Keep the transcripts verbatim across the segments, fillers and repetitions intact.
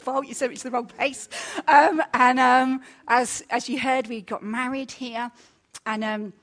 fault, you sent me to the wrong place. Um, and um, as as you heard, we got married here. And um,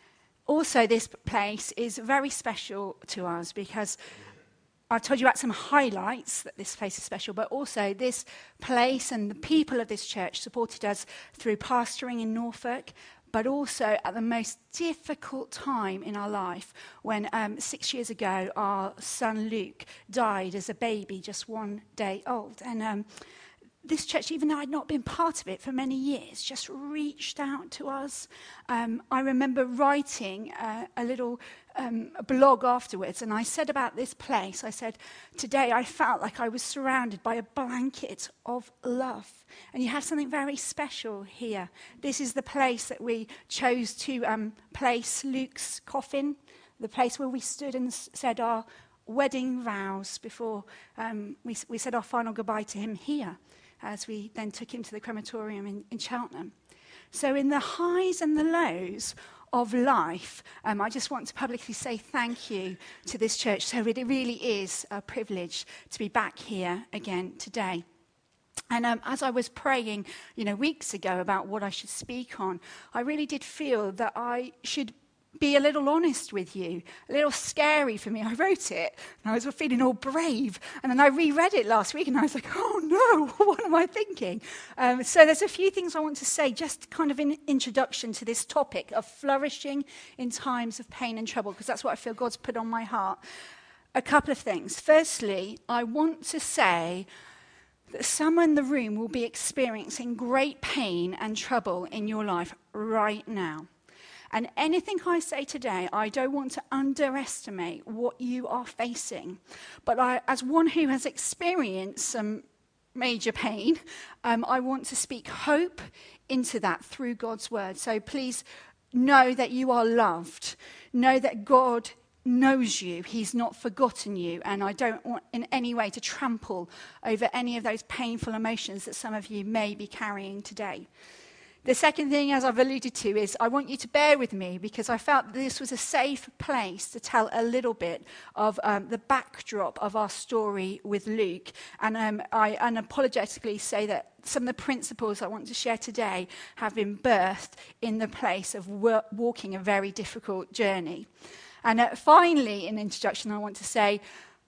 also this place is very special to us because I've told you about some highlights that this place is special, but also this place and the people of this church supported us through pastoring in Norfolk, but also at the most difficult time in our life when um, six years ago our son Luke died as a baby, just one day old. And um, this church, even though I'd not been part of it for many years, just reached out to us. Um, I remember writing uh, a little um, blog afterwards, and I said about this place, I said, today I felt like I was surrounded by a blanket of love. And you have something very special here. This is the place that we chose to um, place Luke's coffin, the place where we stood and s- said our wedding vows before um, we, we said our final goodbye to him here, as we then took him to the crematorium in, in Cheltenham. So in the highs and the lows of life, um, I just want to publicly say thank you to this church. So it really is a privilege to be back here again today. And um, as I was praying, you know, weeks ago about what I should speak on, I really did feel that I should be a little honest with you, a little scary for me. I wrote it, and I was feeling all brave. And then I reread it last week, and I was like, oh no, what am I thinking? Um, so there's a few things I want to say, just kind of in introduction to this topic of flourishing in times of pain and trouble, because that's what I feel God's put on my heart. A couple of things. Firstly, I want to say that someone in the room will be experiencing great pain and trouble in your life right now. And anything I say today, I don't want to underestimate what you are facing. But I, as one who has experienced some major pain, um, I want to speak hope into that through God's word. So please know that you are loved. Know that God knows you. He's not forgotten you. And I don't want in any way to trample over any of those painful emotions that some of you may be carrying today. The second thing, as I've alluded to, is I want you to bear with me because I felt that this was a safe place to tell a little bit of um, the backdrop of our story with Luke. And um, I unapologetically say that some of the principles I want to share today have been birthed in the place of wor- walking a very difficult journey. And uh, finally, in introduction, I want to say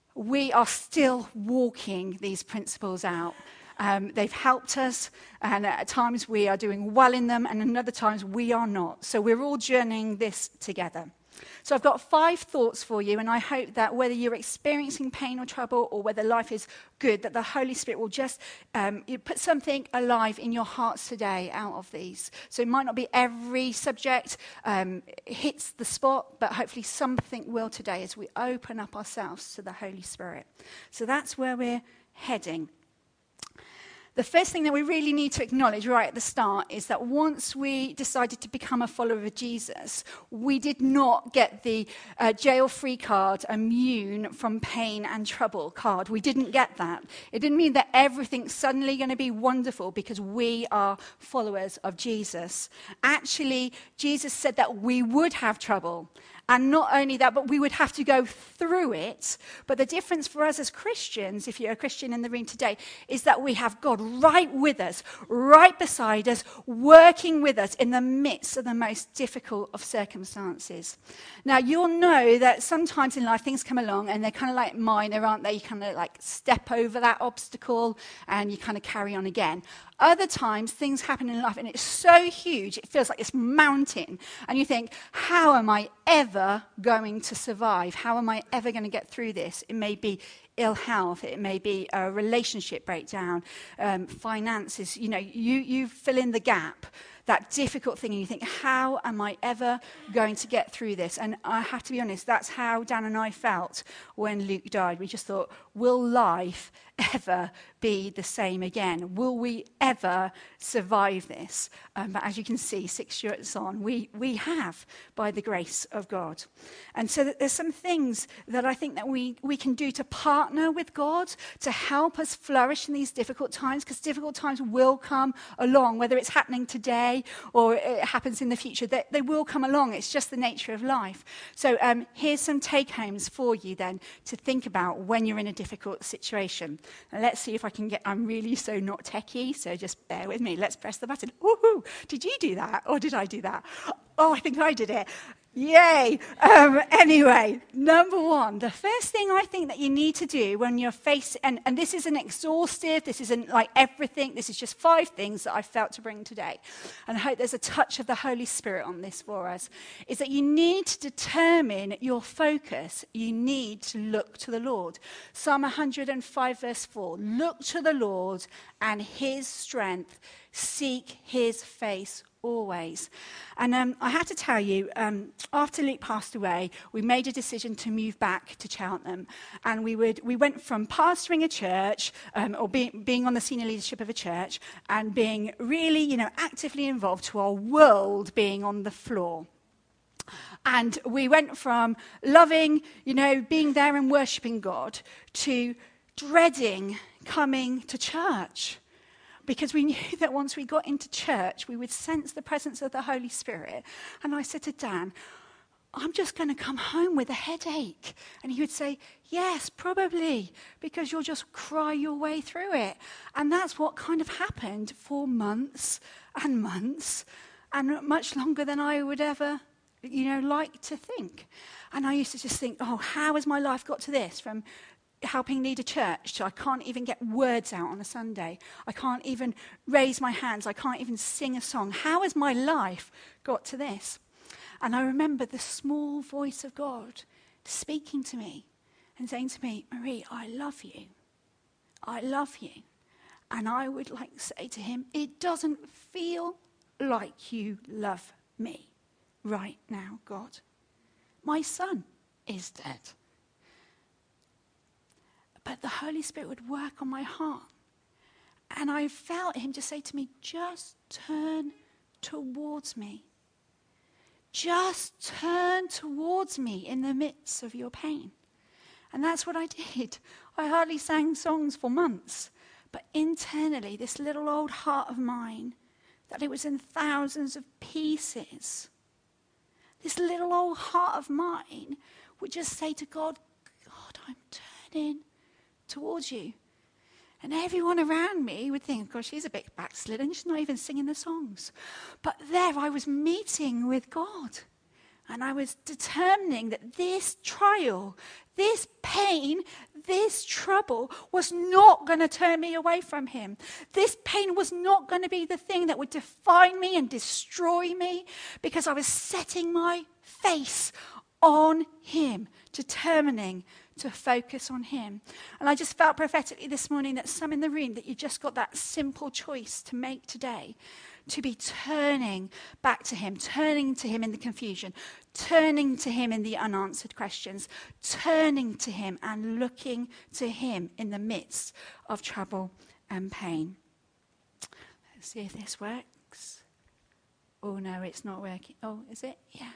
we are still walking these principles out. Um, they've helped us, and at times we are doing well in them, and at other times we are not. So we're all journeying this together. So I've got five thoughts for you, and I hope that whether you're experiencing pain or trouble, or whether life is good, that the Holy Spirit will just um, you put something alive in your hearts today out of these. So it might not be every subject um, hits the spot, but hopefully something will today as we open up ourselves to the Holy Spirit. So that's where we're heading. The first thing that we really need to acknowledge right at the start is that once we decided to become a follower of Jesus, we did not get the uh, jail-free card, immune from pain and trouble card. We didn't get that. It didn't mean that everything's suddenly going to be wonderful because we are followers of Jesus. Actually, Jesus said that we would have trouble. And not only that, but we would have to go through it. But the difference for us as Christians, if you're a Christian in the room today, is that we have God right with us, right beside us, working with us in the midst of the most difficult of circumstances. Now, you'll know that sometimes in life things come along and they're kind of like minor, aren't they? You kind of like step over that obstacle and you kind of carry on again. Other times, things happen in life, and it's so huge, it feels like this mountain. And you think, how am I ever going to survive? How am I ever going to get through this? It may be ill health, it may be a relationship breakdown, um, finances. You know, you, you fill in the gap, that difficult thing, and you think, how am I ever going to get through this? And I have to be honest, that's how Dan and I felt when Luke died. We just thought, will life ever be the same again? Will we ever survive this? Um, but as you can see, six years on, we, we have, by the grace of God. And so that there's some things that I think that we, we can do to partner partner with God to help us flourish in these difficult times, because difficult times will come along, whether it's happening today or it happens in the future. They, they will come along. It's just the nature of life. So um, here's some take-homes for you then to think about when you're in a difficult situation. And let's see if I can get, I'm really so not techie, so just bear with me. Let's press the button. Woohoo! Did you do that or did I do that? Oh, I think I did it. Yay! Um, anyway, number one, the first thing I think that you need to do when you're facing, and, and this isn't exhaustive, this isn't like everything, this is just five things that I felt to bring today. And I hope there's a touch of the Holy Spirit on this for us, is that you need to determine your focus. You need to look to the Lord. Psalm one hundred five verse four, look to the Lord and his strength, seek his face always. And um, I have to tell you, um, after Luke passed away, we made a decision to move back to Cheltenham. And we would we went from pastoring a church, um, or being, being on the senior leadership of a church, and being really, you know, actively involved, to our world being on the floor. And we went from loving, you know, being there and worshipping God, to dreading coming to church. Because we knew that once we got into church, we would sense the presence of the Holy Spirit. And I said to Dan, I'm just going to come home with a headache. And he would say, yes, probably, because you'll just cry your way through it. And that's what kind of happened for months and months, and much longer than I would ever, you know, like to think. And I used to just think, oh, how has my life got to this? From helping lead a church, so I can't even get words out on a Sunday. I can't even raise my hands. I can't even sing a song. How has my life got to this? And I remember the small voice of God speaking to me and saying to me, Marie, I love you. I love you. And I would like to say to him, it doesn't feel like you love me right now, God. My son is dead. But the Holy Spirit would work on my heart. And I felt him just say to me, just turn towards me. Just turn towards me in the midst of your pain. And that's what I did. I hardly sang songs for months. But internally, this little old heart of mine, that it was in thousands of pieces, this little old heart of mine would just say to God, God, I'm turning towards you. And everyone around me would think, gosh, she's a bit backslidden. She's not even singing the songs. But there I was meeting with God. And I was determining that this trial, this pain, this trouble was not going to turn me away from him. This pain was not going to be the thing that would define me and destroy me, because I was setting my face on him, determining to focus on him. And I just felt prophetically this morning that some in the room, that you've just got that simple choice to make today, to be turning back to him, turning to him in the confusion, turning to him in the unanswered questions, turning to him and looking to him in the midst of trouble and pain. Let's see if this works. Oh no, it's not working. Oh, is it? Yeah.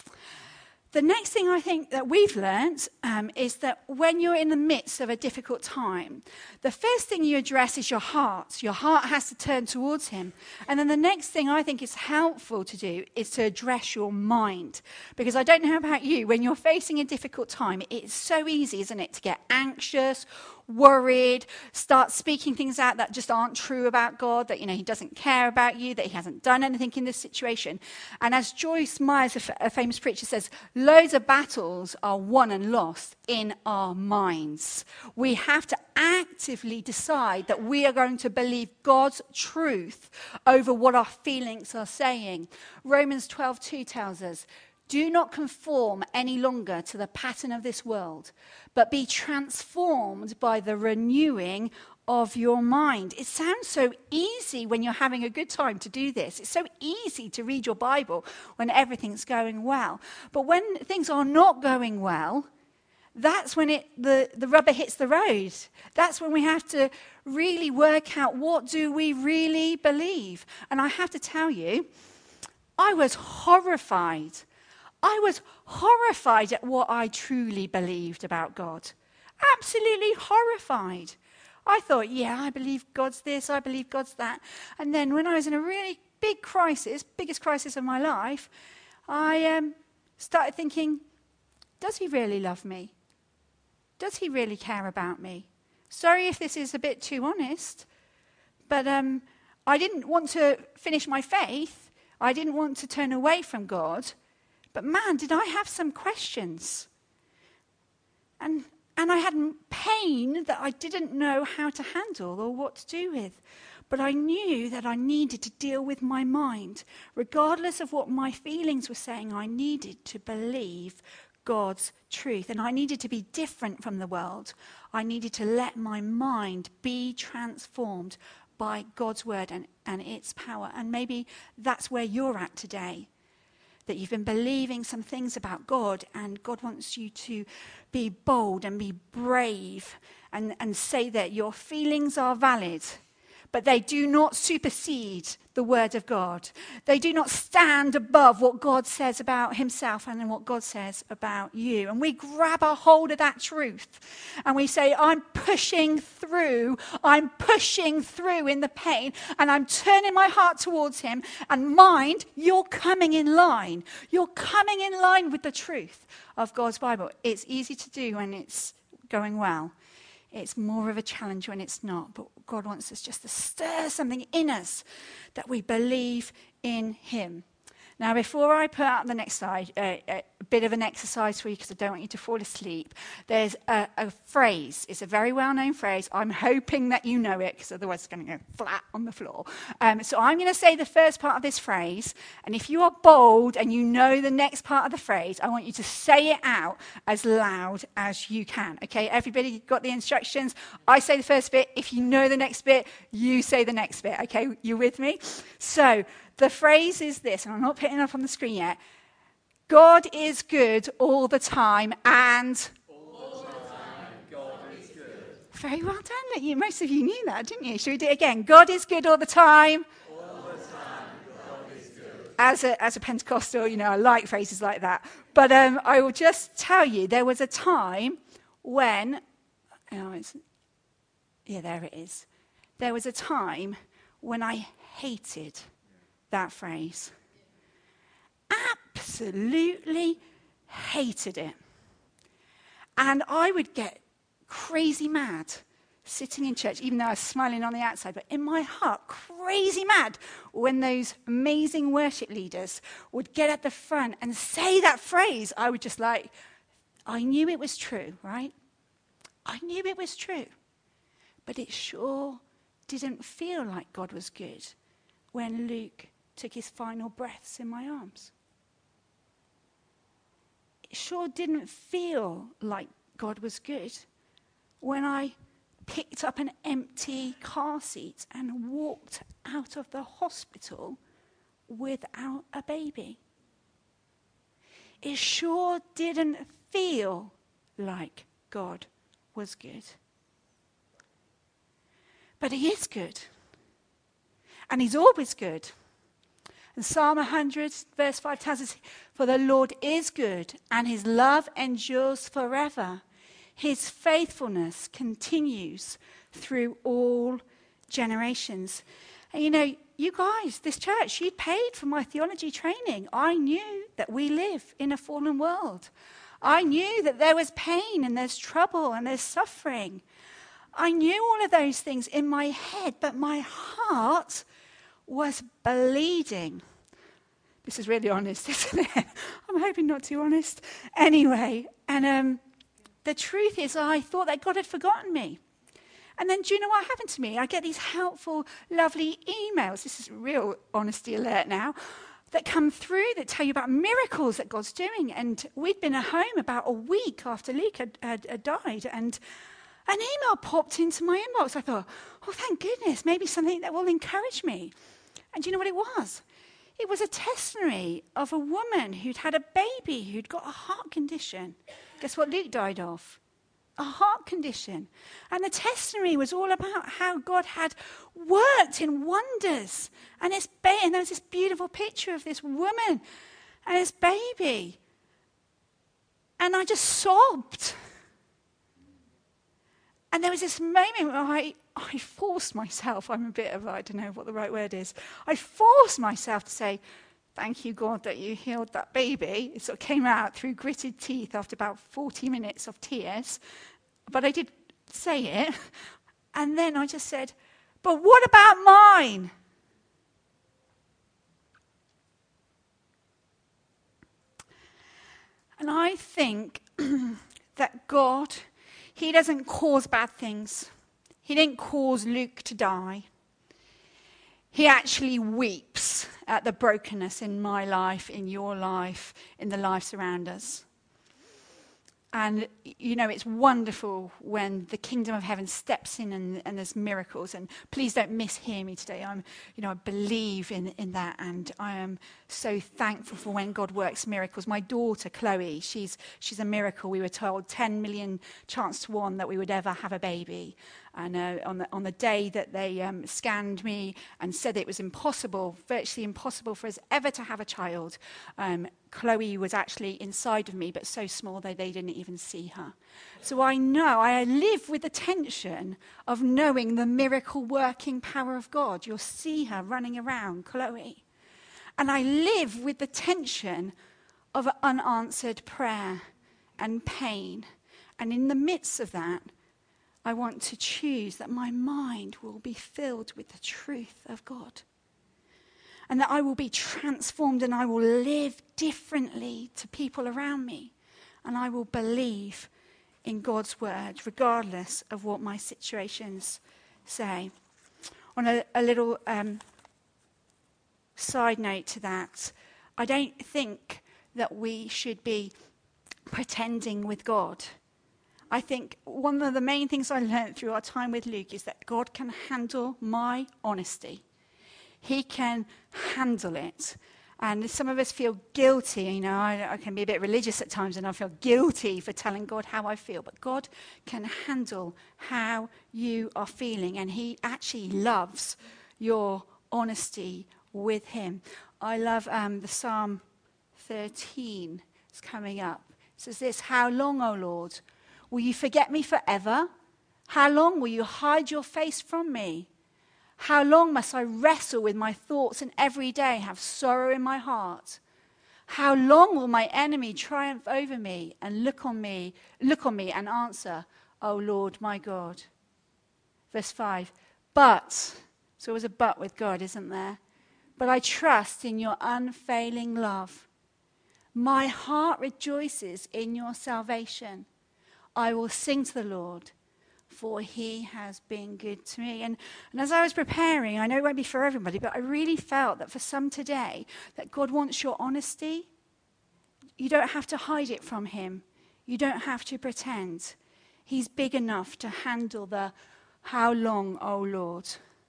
The next thing I think that we've learned um, is that when you're in the midst of a difficult time, the first thing you address is your heart. Your heart has to turn towards him. And then the next thing I think is helpful to do is to address your mind. Because I don't know about you, when you're facing a difficult time, it's so easy, isn't it, to get anxious, worried, start speaking things out that just aren't true about God, that, you know, he doesn't care about you, that he hasn't done anything in this situation. And as Joyce Myers, a, f- a famous preacher, says, loads of battles are won and lost in our minds. We have to actively decide that we are going to believe God's truth over what our feelings are saying. Romans twelve two tells us, do not conform any longer to the pattern of this world, but be transformed by the renewing of your mind. It sounds so easy when you're having a good time to do this. It's so easy to read your Bible when everything's going well. But when things are not going well, that's when it the, the rubber hits the road. That's when we have to really work out, what do we really believe? And I have to tell you, I was horrified. I was horrified at what I truly believed about God. absolutely horrified. I thought, yeah, I believe God's this, I believe God's that. And then when I was in a really big crisis, biggest crisis of my life, I um, started thinking, does he really love me? Does he really care about me? Sorry if this is a bit too honest, but um, I didn't want to finish my faith. I didn't want to turn away from God. But man, did I have some questions. And and I had pain that I didn't know how to handle or what to do with. But I knew that I needed to deal with my mind. Regardless of what my feelings were saying, I needed to believe God's truth. And I needed to be different from the world. I needed to let my mind be transformed by God's word and, and its power. And maybe that's where you're at today. That you've been believing some things about God, and God wants you to be bold and be brave and, and say that your feelings are valid, but they do not supersede the word of God. They do not stand above what God says about himself and what God says about you. And we grab a hold of that truth and we say, I'm pushing through, I'm pushing through in the pain, and I'm turning my heart towards him. And mind, you're coming in line. You're coming in line with the truth of God's Bible. It's easy to do when it's going well. It's more of a challenge when it's not. But God wants us just to stir something in us that we believe in him. Now, before I put out the next slide, uh, a bit of an exercise for you because I don't want you to fall asleep. There's a, a phrase. It's a very well-known phrase. I'm hoping that you know it because otherwise it's going to go flat on the floor. Um, so I'm going to say the first part of this phrase. And if you are bold and you know the next part of the phrase, I want you to say it out as loud as you can. Okay, everybody got the instructions? I say the first bit. If you know the next bit, you say the next bit. Okay, you with me? So the phrase is this, and I'm not putting it up on the screen yet. God is good all the time, and all the time God is good. Very well done. You, most of you knew that, didn't you? Should we do it again? God is good all the time. All the time God is good. As a, as a Pentecostal, you know, I like phrases like that. But um, I will just tell you, there was a time when, oh, it's, yeah, there it is. There was a time when I hated that phrase. Absolutely hated it. And I would get crazy mad sitting in church, even though I was smiling on the outside, but in my heart, crazy mad when those amazing worship leaders would get at the front and say that phrase. I would just like, I knew it was true, right? I knew it was true. But it sure didn't feel like God was good when Luke took his final breaths in my arms. It sure didn't feel like God was good when I picked up an empty car seat and walked out of the hospital without a baby. It sure didn't feel like God was good. But he is good. And he's always good. And Psalm one hundred, verse five tells us, for the Lord is good, and his love endures forever. His faithfulness continues through all generations. And you know, you guys, this church, you paid for my theology training. I knew that we live in a fallen world. I knew that there was pain and there's trouble and there's suffering. I knew all of those things in my head, but my heart was bleeding. This is really honest, isn't it? I'm hoping not too honest. Anyway, and um, the truth is I thought that God had forgotten me. And then do you know what happened to me? I get these helpful, lovely emails. This is real honesty alert now. That come through that tell you about miracles that God's doing. And we'd been at home about a week after Luke had, had, had died. And an email popped into my inbox. I thought, oh, thank goodness, maybe something that will encourage me. And do you know what it was? It was a testimony of a woman who'd had a baby who'd got a heart condition. Guess what Luke died of? A heart condition. And the testimony was all about how God had worked in wonders. And, this ba- and there was this beautiful picture of this woman and this baby. And I just sobbed. And there was this moment where I, I forced myself, I'm a bit of, I don't know what the right word is, I forced myself to say, thank you, God, that you healed that baby. It sort of came out through gritted teeth after about forty minutes of tears. But I did say it. And then I just said, but what about mine? And I think that God, he doesn't cause bad things. He didn't cause Luke to die. He actually weeps at the brokenness in my life, in your life, in the lives around us. And, you know, it's wonderful when the kingdom of heaven steps in and, and there's miracles. And please don't mishear me today. I'm, you know, I believe in, in that. And I am so thankful for when God works miracles. My daughter, Chloe, she's she's a miracle. We were told ten million chance to one that we would ever have a baby. And uh, on the on the day that they um, scanned me and said it was impossible, virtually impossible for us ever to have a child, um, Chloe was actually inside of me, but so small that they didn't even see her. So I know, I live with the tension of knowing the miracle-working power of God. You'll see her running around, Chloe. And I live with the tension of unanswered prayer and pain. And in the midst of that, I want to choose that my mind will be filled with the truth of God. And that I will be transformed and I will live differently to people around me. And I will believe in God's word, regardless of what my situations say. On a, a little um, side note to that, I don't think that we should be pretending with God. I think one of the main things I learned through our time with Luke is that God can handle my honesty. He can handle it. And some of us feel guilty. You know, I, I can be a bit religious at times and I feel guilty for telling God how I feel. But God can handle how you are feeling. And he actually loves your honesty with him. I love um, the Psalm thirteen. It's coming up. It says this, how long, O Lord, will you forget me forever? How long will you hide your face from me? How long must I wrestle with my thoughts and every day have sorrow in my heart? How long will my enemy triumph over me and look on me, look on me and answer, O Lord my God? Verse five, but, so always a but with God, isn't there? But I trust in your unfailing love. My heart rejoices in your salvation. I will sing to the Lord, for he has been good to me. And, and as I was preparing, I know it won't be for everybody, but I really felt that for some today, that God wants your honesty. You don't have to hide it from him. You don't have to pretend. He's big enough to handle the how long, oh Lord.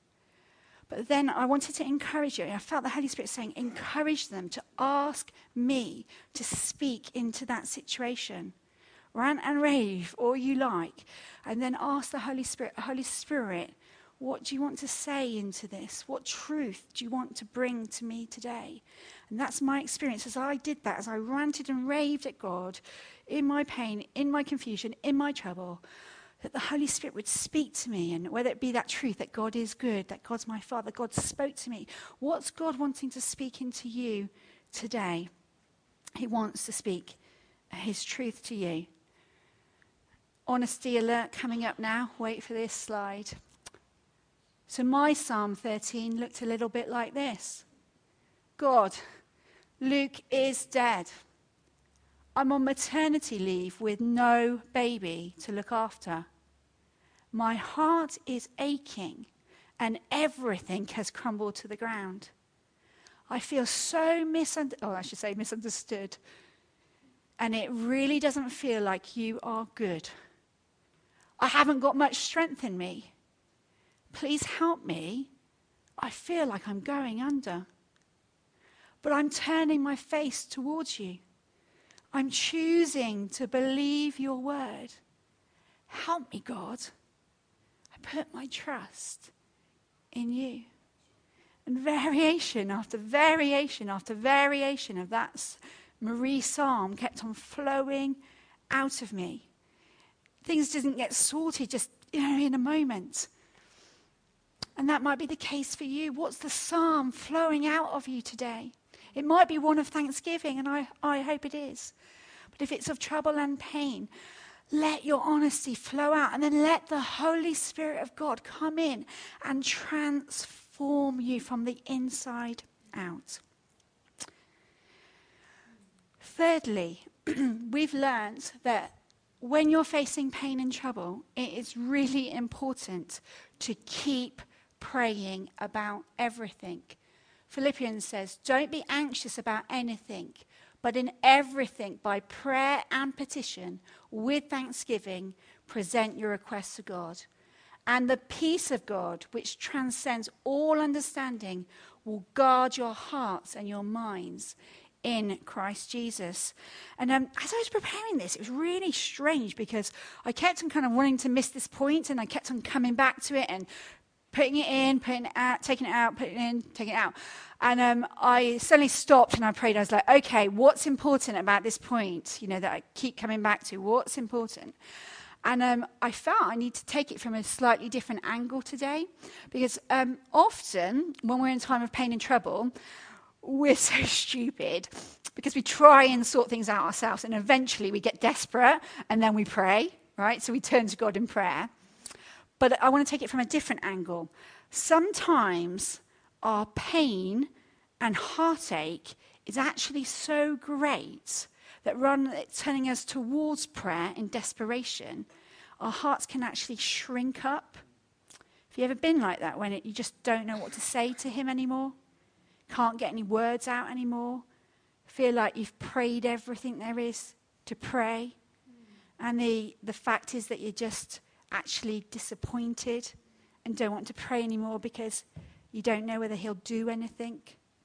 But then I wanted to encourage you. I felt the Holy Spirit saying, encourage them to ask me to speak into that situation. Rant and rave all you like. And then ask the Holy Spirit, Holy Spirit, what do you want to say into this? What truth do you want to bring to me today? And that's my experience as I did that, as I ranted and raved at God in my pain, in my confusion, in my trouble, that the Holy Spirit would speak to me, and whether it be that truth that God is good, that God's my Father, God spoke to me. What's God wanting to speak into you today? He wants to speak his truth to you. Honesty alert coming up now. Wait for this slide. So my Psalm thirteen looked a little bit like this. God, Luke is dead. I'm on maternity leave with no baby to look after. My heart is aching and everything has crumbled to the ground. I feel so misunderstood, oh, I should say misunderstood. And it really doesn't feel like you are good. I haven't got much strength in me. Please help me. I feel like I'm going under. But I'm turning my face towards you. I'm choosing to believe your word. Help me, God. I put my trust in you. And variation after variation after variation of that Marie Psalm kept on flowing out of me. Things didn't get sorted just you know, in a moment. And that might be the case for you. What's the psalm flowing out of you today? It might be one of thanksgiving, and I, I hope it is. But if it's of trouble and pain, let your honesty flow out, and then let the Holy Spirit of God come in and transform you from the inside out. Thirdly, we've learned that when you're facing pain and trouble, it is really important to keep praying about everything. Philippians says, don't be anxious about anything, but in everything, by prayer and petition, with thanksgiving, present your requests to God. And the peace of God, which transcends all understanding, will guard your hearts and your minds in Christ Jesus. And um, as I was preparing this, it was really strange because I kept on kind of wanting to miss this point, and I kept on coming back to it and putting it in, putting it out, taking it out, putting it in, taking it out. And um, I suddenly stopped and I prayed. I was like, okay, what's important about this point, you know, that I keep coming back to? What's important? And um, I felt I need to take it from a slightly different angle today, because um, often when we're in time of pain and trouble, we're so stupid because we try and sort things out ourselves, and eventually we get desperate and then we pray, right? So we turn to God in prayer. But I want to take it from a different angle. Sometimes our pain and heartache is actually so great that rather than turning us towards prayer in desperation, our hearts can actually shrink up. Have you ever been like that, when it, you just don't know what to say to him anymore? Can't get any words out anymore? Feel like you've prayed everything there is to pray? And the, the fact is that you're just actually disappointed and don't want to pray anymore because you don't know whether he'll do anything.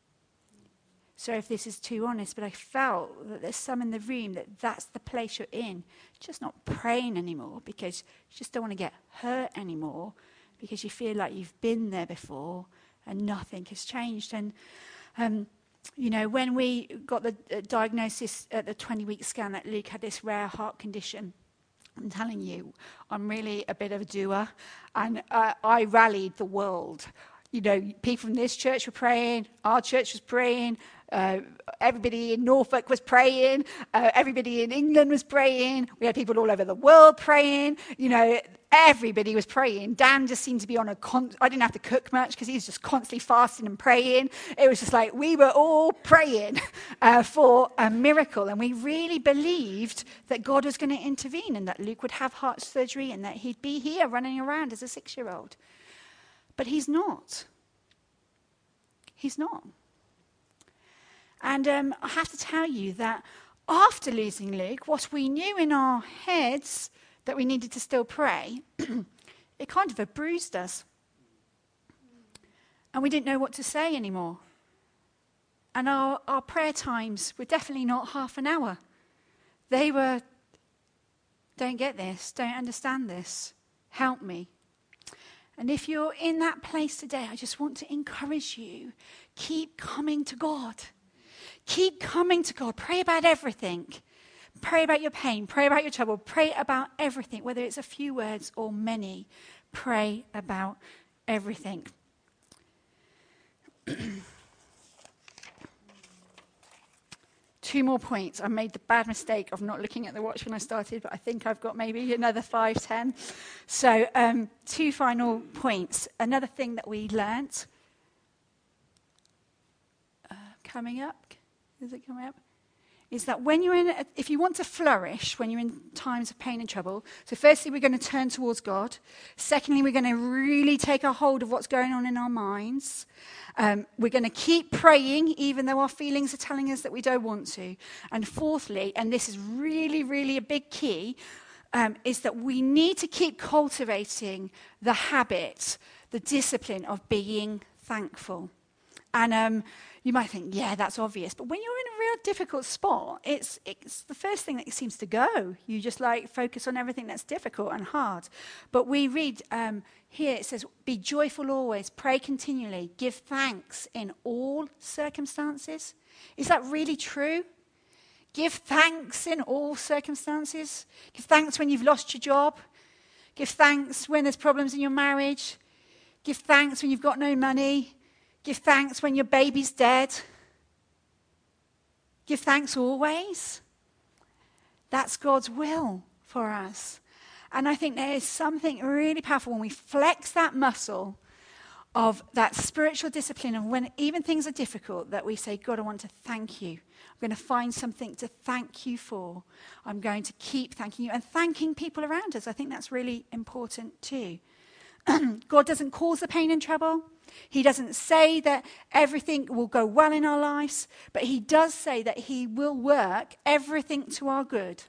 So if this is too honest, but I felt that there's some in the room that that's the place you're in, just not praying anymore because you just don't want to get hurt anymore, because you feel like you've been there before and nothing has changed. And um, you know, when we got the uh, diagnosis at the twenty-week scan that Luke had this rare heart condition, I'm telling you, I'm really a bit of a doer, and uh, I rallied the world. You know, people from this church were praying, our church was praying, uh, everybody in Norfolk was praying, uh, everybody in England was praying, we had people all over the world praying, you know, everybody was praying. Dan just seemed to be on a, con- I didn't have to cook much because he was just constantly fasting and praying. It was just like we were all praying uh, for a miracle, and we really believed that God was going to intervene and that Luke would have heart surgery and that he'd be here running around as a six-year-old. But he's not. He's not. And um, I have to tell you that after losing Luke, what we knew in our heads that we needed to still pray, it kind of bruised us. And we didn't know what to say anymore. And our, our prayer times were definitely not half an hour. They were, don't get this, don't understand this, help me. And if you're in that place today, I just want to encourage you, keep coming to God. Keep coming to God. Pray about everything. Pray about your pain. Pray about your trouble. Pray about everything, whether it's a few words or many. Pray about everything. Two more points. I made the bad mistake of not looking at the watch when I started, but I think I've got maybe another five, ten. So um, two final points. Another thing that we learnt, uh, coming up, is it coming up? Is that when you're in, a, if you want to flourish, when you're in times of pain and trouble, so firstly, we're going to turn towards God. Secondly, we're going to really take a hold of what's going on in our minds. Um, we're going to keep praying, even though our feelings are telling us that we don't want to. And fourthly, and this is really, really a big key, um, is that we need to keep cultivating the habit, the discipline of being thankful. And um, you might think, yeah, that's obvious. But when you're in a real difficult spot, it's it's the first thing that seems to go. You just like focus on everything that's difficult and hard. But we read um, here, it says, be joyful always, pray continually, give thanks in all circumstances. Is that really true? Give thanks in all circumstances. Give thanks when you've lost your job. Give thanks when there's problems in your marriage. Give thanks when you've got no money. Give thanks when your baby's dead. Give thanks always. That's God's will for us. And I think there is something really powerful when we flex that muscle of that spiritual discipline, and when even things are difficult, that we say, God, I want to thank you. I'm going to find something to thank you for. I'm going to keep thanking you and thanking people around us. I think that's really important too. God doesn't cause the pain and trouble. He doesn't say that everything will go well in our lives, but he does say that he will work everything to our good.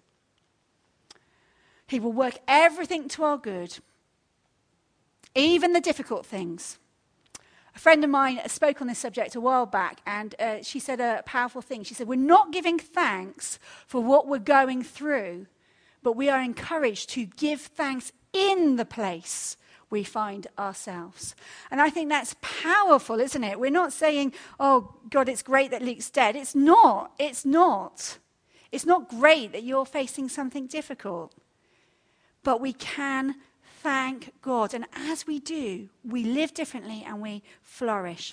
He will work everything to our good, even the difficult things. A friend of mine spoke on this subject a while back, and uh, she said a powerful thing. She said, we're not giving thanks for what we're going through, but we are encouraged to give thanks in the place we find ourselves. And I think that's powerful, isn't it? We're not saying, oh, God, it's great that Luke's dead. It's not. It's not. It's not great that you're facing something difficult. But we can thank God. And as we do, we live differently and we flourish.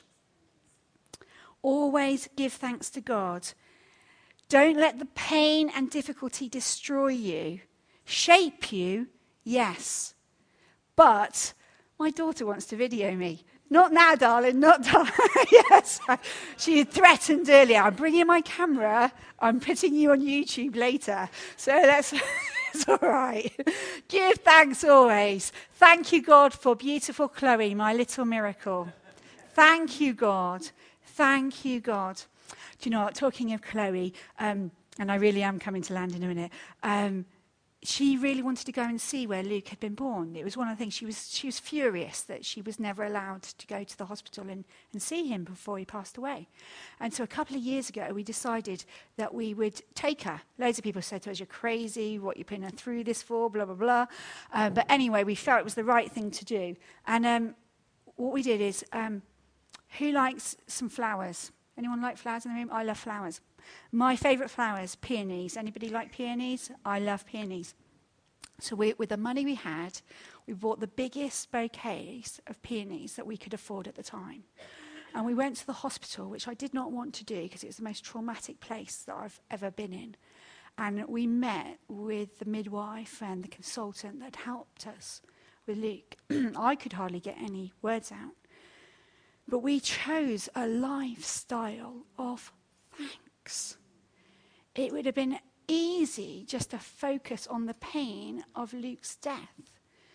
Always give thanks to God. Don't let the pain and difficulty destroy you. Shape you, yes. But my daughter wants to video me. Not now, darling, not darling. Yes, she had threatened earlier. I'm bringing my camera. I'm putting you on YouTube later. So that's it's all right. Give thanks always. Thank you, God, for beautiful Chloe, my little miracle. Thank you, God. Thank you, God. Do you know what? Talking of Chloe, um, and I really am coming to land in a minute. Um, She really wanted to go and see where Luke had been born. It was one of the things, she was she was furious that she was never allowed to go to the hospital and, and see him before he passed away. And so a couple of years ago, we decided that we would take her. Loads of people said to us, you're crazy, what you're putting her through this for, blah, blah, blah. Uh, but anyway, we felt it was the right thing to do. And um, what we did is, um, who likes some flowers? Anyone like flowers in the room? I love flowers. My favourite flowers, peonies. Anybody like peonies? I love peonies. So we, with the money we had, we bought the biggest bouquets of peonies that we could afford at the time. And we went to the hospital, which I did not want to do because it was the most traumatic place that I've ever been in. And we met with the midwife and the consultant that helped us with Luke. I could hardly get any words out. But we chose a lifestyle of thanks. It would have been easy just to focus on the pain of Luke's death.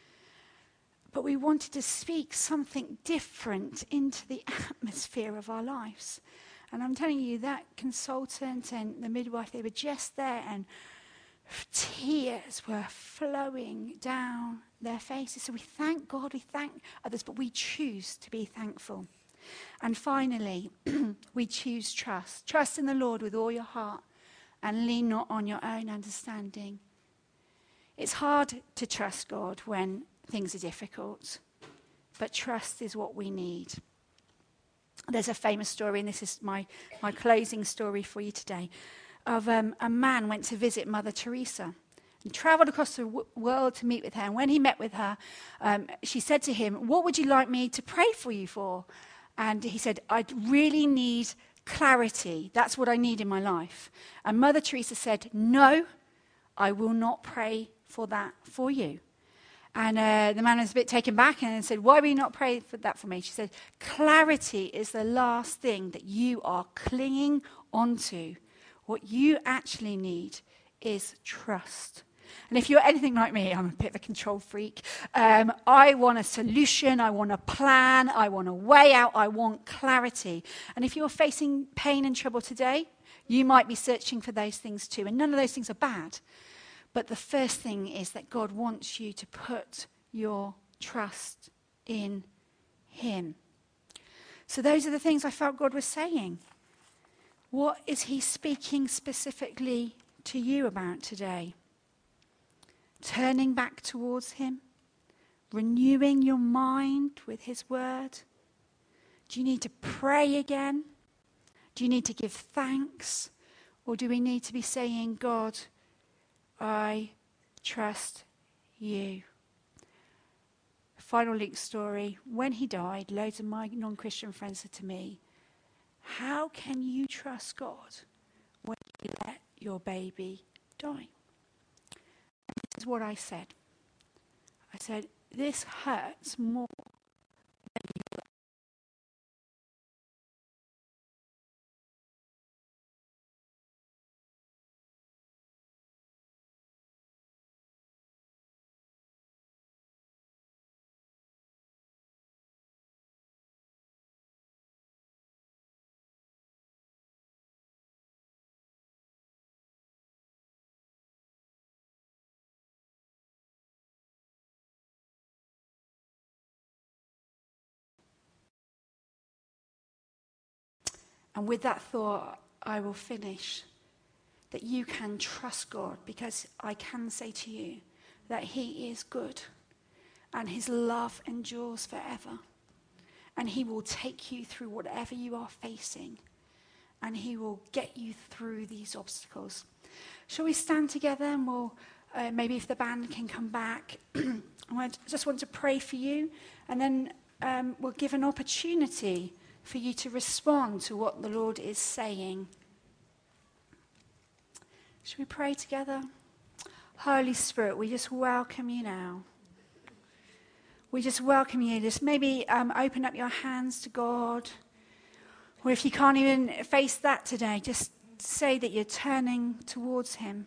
But we wanted to speak something different into the atmosphere of our lives. And I'm telling you, that consultant and the midwife, they were just there, and tears were flowing down their faces. So we thank God, we thank others, but we choose to be thankful. And finally, we choose trust. Trust in the Lord with all your heart and lean not on your own understanding. It's hard to trust God when things are difficult, but trust is what we need. There's a famous story, and this is my, my closing story for you today, of um, a man went to visit Mother Teresa and travelled across the w- world to meet with her. And when he met with her, um, she said to him, "What would you like me to pray for you for?" And he said, "I really need clarity. That's what I need in my life." And Mother Teresa said, "No, I will not pray for that for you." And uh, the man was a bit taken back and said, "Why will you not pray for that for me?" She said, "Clarity is the last thing that you are clinging onto. What you actually need is trust." And if you're anything like me, I'm a bit of a control freak. Um, I want a solution. I want a plan. I want a way out. I want clarity. And if you're facing pain and trouble today, you might be searching for those things too. And none of those things are bad. But the first thing is that God wants you to put your trust in him. So those are the things I felt God was saying. What is he speaking specifically to you about today? Turning back towards him? Renewing your mind with his word? Do you need to pray again? Do you need to give thanks? Or do we need to be saying, "God, I trust you"? final Luke story, when he died, loads of my non-Christian friends said to me, how can you trust God when you let your baby die? And this is what I said. I said, this hurts more. And with that thought, I will finish. That you can trust God, because I can say to you that he is good and his love endures forever. And he will take you through whatever you are facing, and he will get you through these obstacles. Shall we stand together, and we'll, uh, maybe if the band can come back, I just want to pray for you, and then um, we'll give an opportunity for you to respond to what the Lord is saying. Shall we pray together? Holy Spirit, we just welcome you now. We just welcome you. Just maybe um, open up your hands to God. Or if you can't even face that today, just say that you're turning towards him.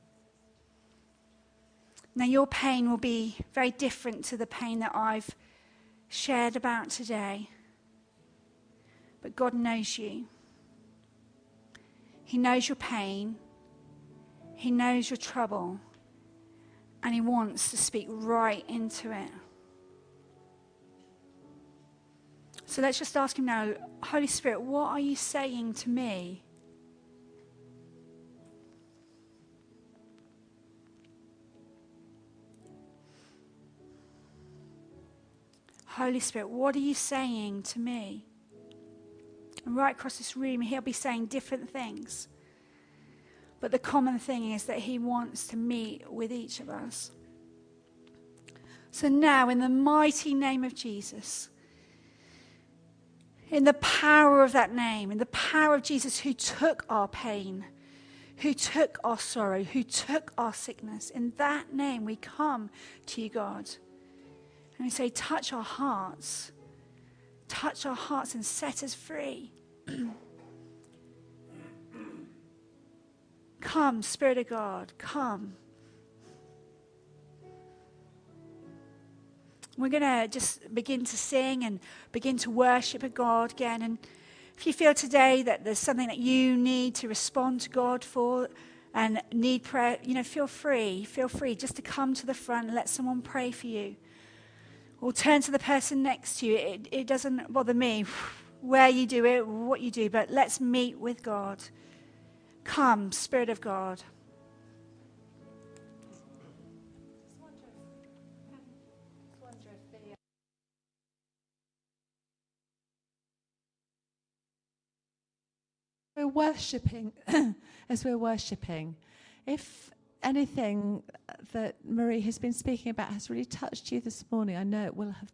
Now, your pain will be very different to the pain that I've shared about today. But God knows you. He knows your pain. He knows your trouble. And he wants to speak right into it. So let's just ask him now, Holy Spirit, what are you saying to me? Holy Spirit, what are you saying to me? And right across this room, he'll be saying different things. But the common thing is that he wants to meet with each of us. So now, in the mighty name of Jesus, in the power of that name, in the power of Jesus who took our pain, who took our sorrow, who took our sickness, in that name we come to you, God. And we say, touch our hearts. Touch our hearts and set us free. Come, Spirit of God, come. We're going to just begin to sing and begin to worship a God again. And if you feel today that there's something that you need to respond to God for and need prayer, you know, feel free, feel free just to come to the front and let someone pray for you. Or turn to the person next to you. It, it doesn't bother me where you do it, what you do, but let's meet with God. Come, Spirit of God. We're worshipping, as we're worshipping, if anything that Marie has been speaking about has really touched you this morning, I know it will have